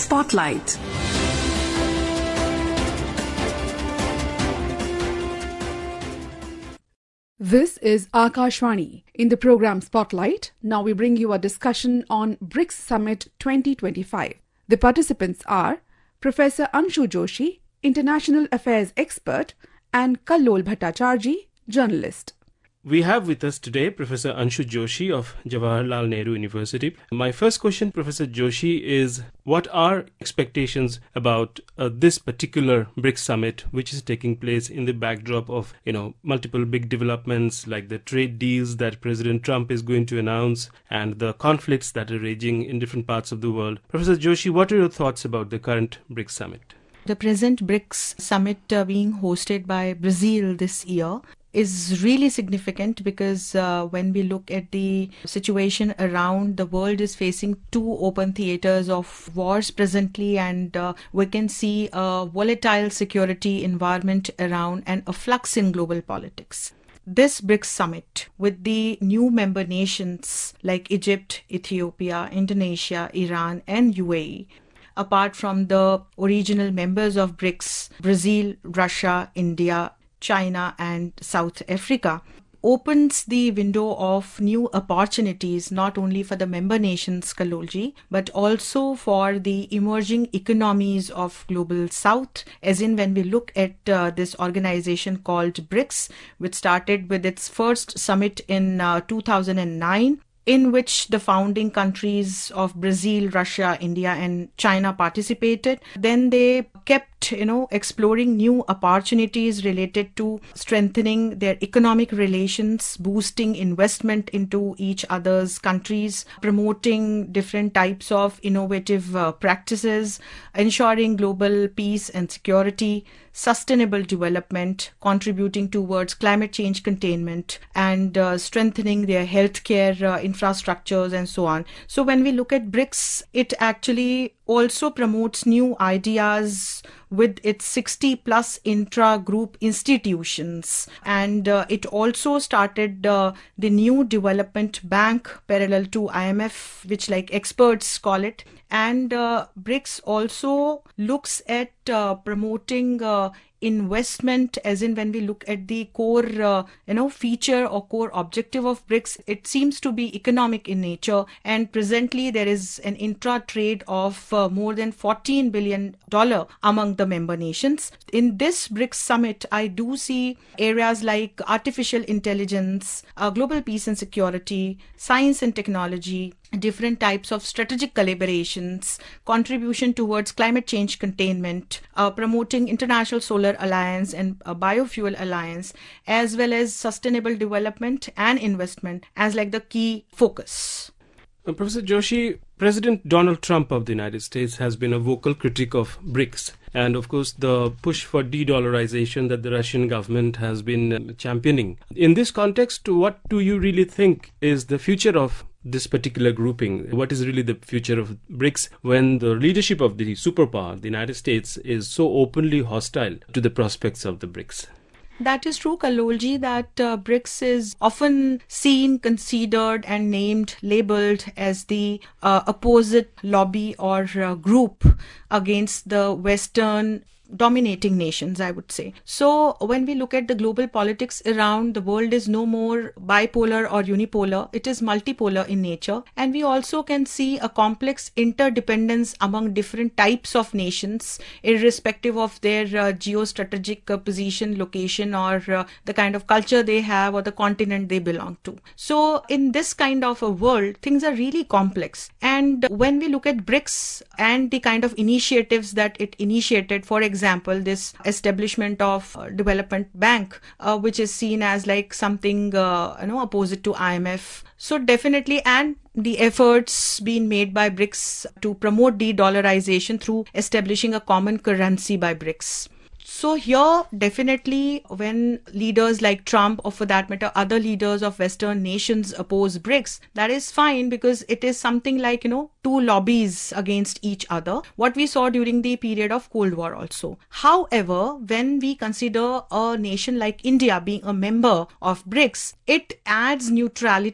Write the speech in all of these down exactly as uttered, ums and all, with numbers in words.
Spotlight. This is Akashvani. In the program Spotlight, now we bring you a discussion on BRICS Summit twenty twenty-five. The participants are Professor Anshu Joshi, International Affairs expert, and Kallol Bhattacharjee, journalist. We have with us today Professor Anshu Joshi of Jawaharlal Nehru University. My first question, Professor Joshi, is what are expectations about uh, this particular BRICS summit, which is taking place in the backdrop of, you know, multiple big developments like the trade deals that President Trump is going to announce and the conflicts that are raging in different parts of the world. Professor Joshi, what are your thoughts about the current BRICS summit? The present BRICS summit uh, being hosted by Brazil this year is really significant because uh, when we look at the situation around, the world is facing two open theaters of wars presently, and uh, we can see a volatile security environment around and a flux in global politics. This BRICS summit with the new member nations like Egypt, Ethiopia, Indonesia, Iran and U A E, apart from the original members of BRICS, Brazil, Russia, India, China and South Africa, opens the window of new opportunities not only for the member nations, Kallolji, but also for the emerging economies of global south, as in when we look at uh, this organization called BRICS, which started with its first summit in uh, two thousand nine, in which the founding countries of Brazil, Russia, India and China participated. Then they kept, you know, exploring new opportunities related to strengthening their economic relations, boosting investment into each other's countries, promoting different types of innovative uh, practices, ensuring global peace and security, sustainable development, contributing towards climate change containment, and uh, strengthening their healthcare uh, infrastructures and so on. So when we look at BRICS, it actually also promotes new ideas with its sixty plus intra-group institutions. And uh, it also started uh, the new development bank parallel to I M F, which like experts call it. And uh, BRICS also looks at uh, promoting uh, investment, as in when we look at the core uh, you know feature or core objective of BRICS, it seems to be economic in nature, and presently there is an intra-trade of uh, more than fourteen billion dollars among the member nations. In this BRICS summit, I do see areas like artificial intelligence, uh, global peace and security, science and technology, different types of strategic collaborations, contribution towards climate change containment, uh, promoting international solar alliance and a biofuel alliance, as well as sustainable development and investment as like the key focus. Uh, Professor Joshi, President Donald Trump of the United States has been a vocal critic of BRICS. And of course, the push for de-dollarization that the Russian government has been championing. In this context, what do you really think is the future of this particular grouping? What is really the future of BRICS when the leadership of the superpower, the United States, is so openly hostile to the prospects of the BRICS? That is true, Kallolji, that uh, BRICS is often seen, considered and named, labeled as the uh, opposite lobby or uh, group against the Western dominating nations, I would say. So when we look at the global politics around, the world is no more bipolar or unipolar. It is multipolar in nature. And we also can see a complex interdependence among different types of nations, irrespective of their uh, geostrategic uh, position, location, or uh, the kind of culture they have or the continent they belong to. So in this kind of a world, things are really complex. And when we look at BRICS and the kind of initiatives that it initiated, for example, example, this establishment of uh, development bank, uh, which is seen as like something, uh, you know, opposite to I M F. So definitely, and the efforts being made by BRICS to promote de-dollarization through establishing a common currency by BRICS. So here, definitely, when leaders like Trump, or for that matter, other leaders of Western nations oppose BRICS, that is fine because it is something like, you know, two lobbies against each other, what we saw during the period of Cold War also. However, when we consider a nation like India being a member of BRICS, it adds neutrality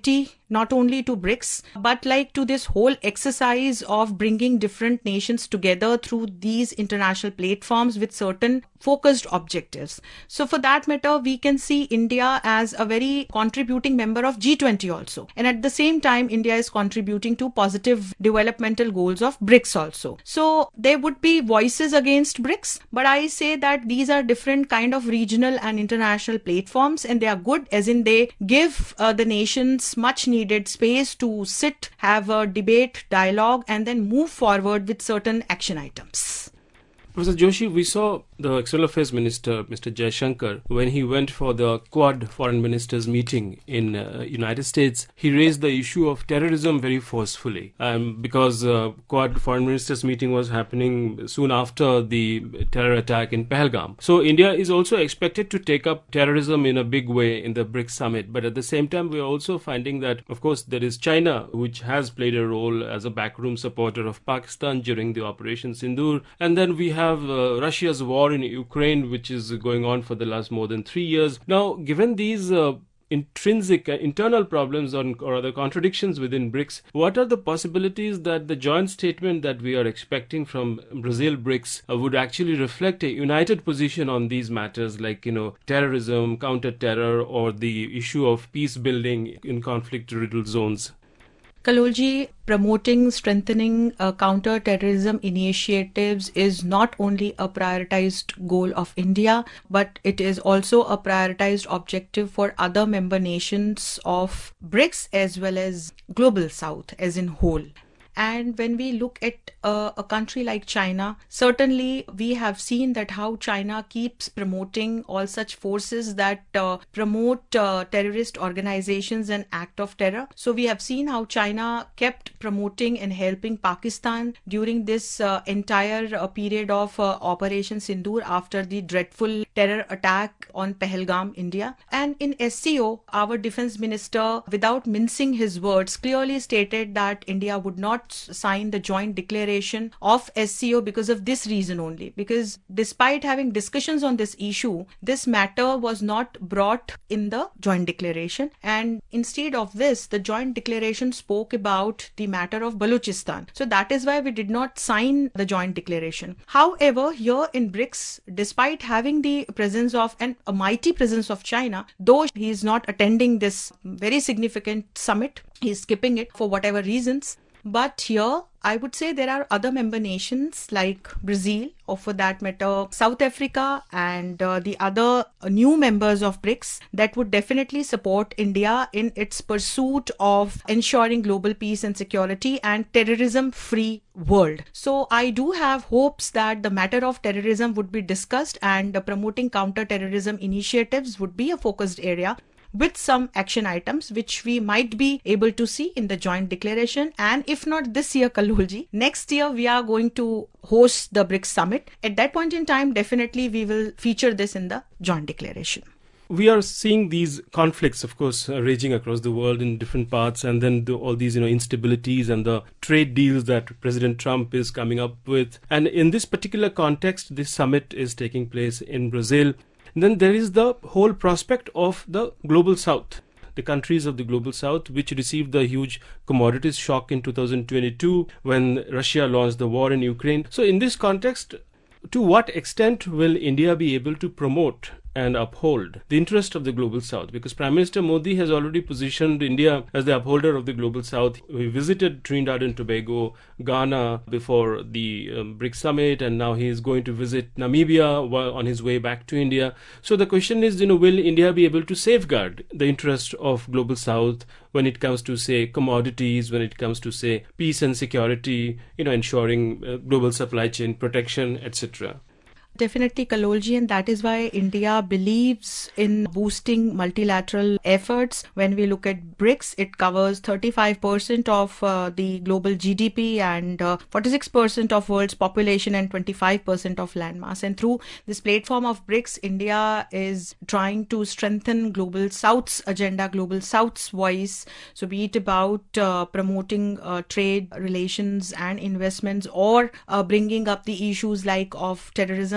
not only to BRICS, but like to this whole exercise of bringing different nations together through these international platforms with certain focused objectives. So for that matter, we can see India as a very contributing member of G twenty also. And at the same time, India is contributing to positive developmental goals of BRICS also. So there would be voices against BRICS, but I say that these are different kind of regional and international platforms, and they are good as in they give uh, the nations much needed space to sit, have a debate, dialogue, and then move forward with certain action items. Professor Joshi, we saw the External Affairs Minister, Mister Jaishankar, when he went for the Quad Foreign Ministers meeting in uh, United States, he raised the issue of terrorism very forcefully. Um, because uh, Quad Foreign Ministers meeting was happening soon after the terror attack in Pahalgam. So India is also expected to take up terrorism in a big way in the BRICS summit. But at the same time, we are also finding that, of course, there is China, which has played a role as a backroom supporter of Pakistan during the Operation Sindoor. And then we have have uh, Russia's war in Ukraine, which is going on for the last more than three years. Now, given these uh, intrinsic uh, internal problems on, or other contradictions within BRICS, what are the possibilities that the joint statement that we are expecting from Brazil BRICS uh, would actually reflect a united position on these matters like, you know, terrorism, counter-terror, or the issue of peace building in conflict-riddled zones? Kallolji, promoting, strengthening uh, counter-terrorism initiatives is not only a prioritized goal of India, but it is also a prioritized objective for other member nations of BRICS as well as Global South as in whole. And when we look at uh, a country like China, certainly we have seen that how China keeps promoting all such forces that uh, promote uh, terrorist organizations and act of terror. So we have seen how China kept promoting and helping Pakistan during this uh, entire uh, period of uh, Operation Sindoor after the dreadful terror attack on Pahalgam, India. And in S C O, our defense minister, without mincing his words, clearly stated that India would not sign the joint declaration of S C O because of this reason only. Because despite having discussions on this issue, this matter was not brought in the joint declaration. And instead of this, the joint declaration spoke about the matter of Balochistan. So that is why we did not sign the joint declaration. However, here in BRICS, despite having the presence of and a mighty presence of China, though he is not attending this very significant summit, he is skipping it for whatever reasons. But here, I would say there are other member nations like Brazil, or for that matter, South Africa, and uh, the other uh, new members of BRICS that would definitely support India in its pursuit of ensuring global peace and security and terrorism-free world. So I do have hopes that the matter of terrorism would be discussed and uh, promoting counter-terrorism initiatives would be a focused area, with some action items which we might be able to see in the joint declaration. And if not this year, Kallolji, next year we are going to host the BRICS summit. At that point in time, definitely we will feature this in the joint declaration. We are seeing these conflicts, of course, uh, raging across the world in different parts, and then the, all these, you know, instabilities and the trade deals that President Trump is coming up with. And in this particular context, this summit is taking place in Brazil. Then there is the whole prospect of the Global South, the countries of the Global South, which received the huge commodities shock in two thousand twenty-two when Russia launched the war in Ukraine. So in this context, to what extent will India be able to promote and uphold the interest of the Global South? Because Prime Minister Modi has already positioned India as the upholder of the Global South. He visited Trinidad and Tobago, Ghana before the um, BRICS summit, and now he is going to visit Namibia while on his way back to India. So the question is, you know, will India be able to safeguard the interest of Global South when it comes to, say, commodities, when it comes to, say, peace and security, you know, ensuring uh, global supply chain protection, et cetera? Definitely, Kallolji, and that is why India believes in boosting multilateral efforts. When we look at BRICS, it covers thirty-five percent of uh, the global G D P and uh, forty-six percent of world's population and twenty-five percent of landmass. And through this platform of BRICS, India is trying to strengthen Global South's agenda, Global South's voice. So be it about uh, promoting uh, trade relations and investments, or uh, bringing up the issues like of terrorism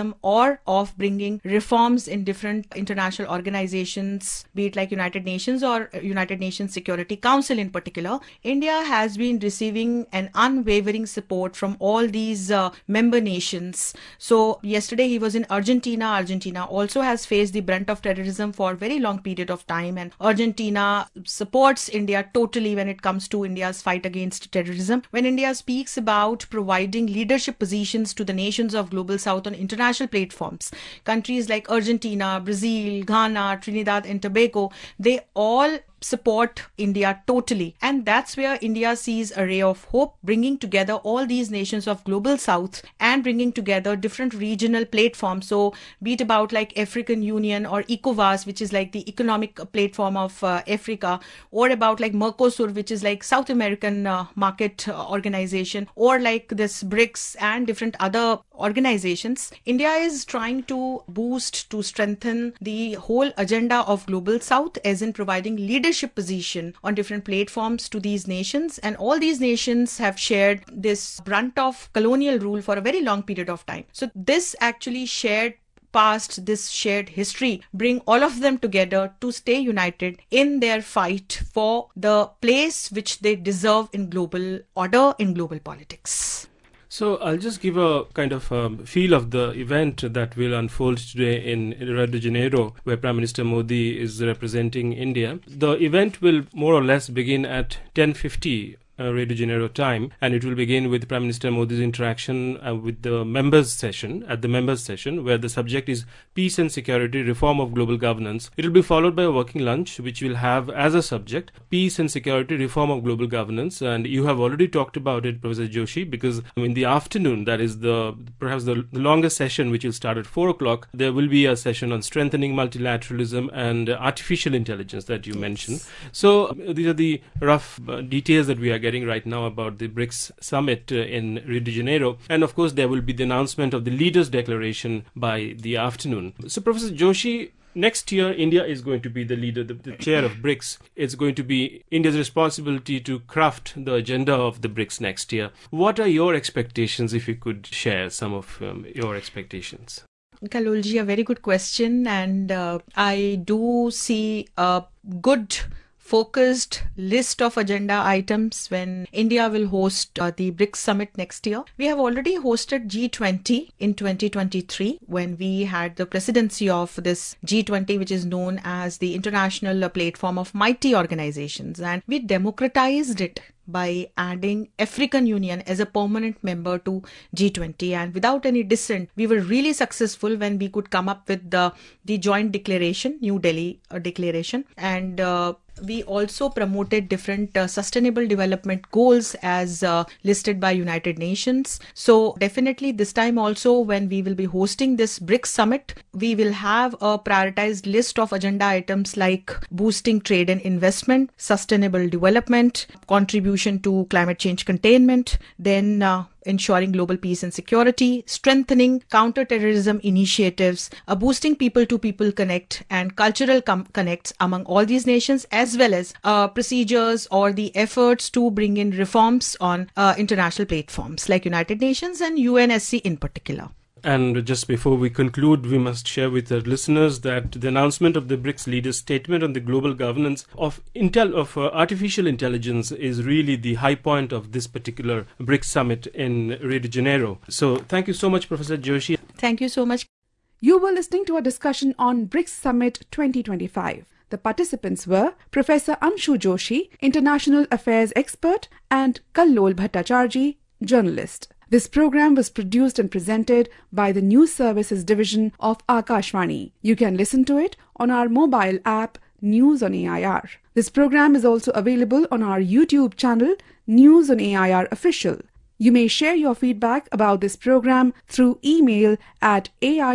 terrorism or of bringing reforms in different international organizations, be it like United Nations or United Nations Security Council in particular, India has been receiving an unwavering support from all these uh, member nations. So yesterday he was in Argentina. Argentina also has faced the brunt of terrorism for a very long period of time, and Argentina supports India totally when it comes to India's fight against terrorism. When India speaks about providing leadership positions to the nations of Global South on international platforms, countries like Argentina, Brazil, Ghana, Trinidad and Tobago, they all support India totally. And that's where India sees a ray of hope, bringing together all these nations of Global South and bringing together different regional platforms. So be it about like African Union or ECOWAS, which is like the economic platform of uh, Africa, or about like Mercosur, which is like South American uh, market uh, organization, or like this BRICS and different other organizations. India is trying to boost, to strengthen the whole agenda of Global South, as in providing leadership position on different platforms to these nations. And all these nations have shared this brunt of colonial rule for a very long period of time. So this actually shared past, this shared history, bring all of them together to stay united in their fight for the place which they deserve in global order, in global politics. So I'll just give a kind of um, feel of the event that will unfold today in Rio de Janeiro, where Prime Minister Modi is representing India. The event will more or less begin at ten fifty Uh, Rio de Janeiro time, and it will begin with Prime Minister Modi's interaction uh, with the members session, at the members session, where the subject is peace and security, reform of global governance. It will be followed by a working lunch, which will have as a subject peace and security, reform of global governance. And you have already talked about it, Professor Joshi, because in the afternoon, that is the perhaps the, the longest session, which will start at four o'clock, there will be a session on strengthening multilateralism and uh, artificial intelligence that you yes. mentioned. So uh, these are the rough uh, details that we are getting right now about the BRICS summit uh, in Rio de Janeiro. And of course, there will be the announcement of the leaders' declaration by the afternoon. So, Professor Joshi, next year, India is going to be the leader, the, the chair of BRICS. It's going to be India's responsibility to craft the agenda of the BRICS next year. What are your expectations, if you could share some of um, your expectations? Kalolji, a very good question. And uh, I do see a good focused list of agenda items when India will host uh, the BRICS summit next year. We have already hosted G twenty in twenty twenty-three when we had the presidency of this G twenty, which is known as the International Platform of Mighty Organizations, and we democratized it by adding African Union as a permanent member to G twenty. And without any dissent, we were really successful when we could come up with the, the joint declaration, New Delhi uh, declaration. And uh, we also promoted different uh, sustainable development goals as uh, listed by United Nations. So definitely this time also, when we will be hosting this BRICS summit, we will have a prioritized list of agenda items like boosting trade and investment, sustainable development, contribution to climate change containment, then uh, ensuring global peace and security, strengthening counter-terrorism initiatives, uh, boosting people-to-people connect and cultural com- connects among all these nations, as well as uh, procedures or the efforts to bring in reforms on uh, international platforms like United Nations and U N S C in particular. And just before we conclude, we must share with our listeners that the announcement of the BRICS leaders' statement on the global governance of intel of uh, artificial intelligence is really the high point of this particular BRICS summit in Rio de Janeiro. So thank you so much, Professor Joshi. Thank you so much. You were listening to a discussion on BRICS Summit twenty twenty-five. The participants were Professor Anshu Joshi, International Affairs Expert, and Kallol Bhattacharjee, Journalist. This program was produced and presented by the News Services Division of Akashvani. You can listen to it on our mobile app, News on A I R. This program is also available on our YouTube channel, News on A I R Official. You may share your feedback about this program through email at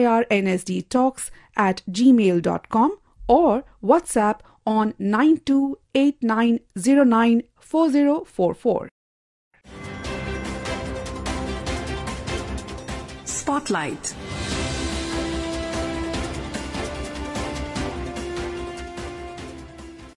airnsdtalks at gmail dot com or WhatsApp on nine two eight nine zero nine four zero four four. Spotlight.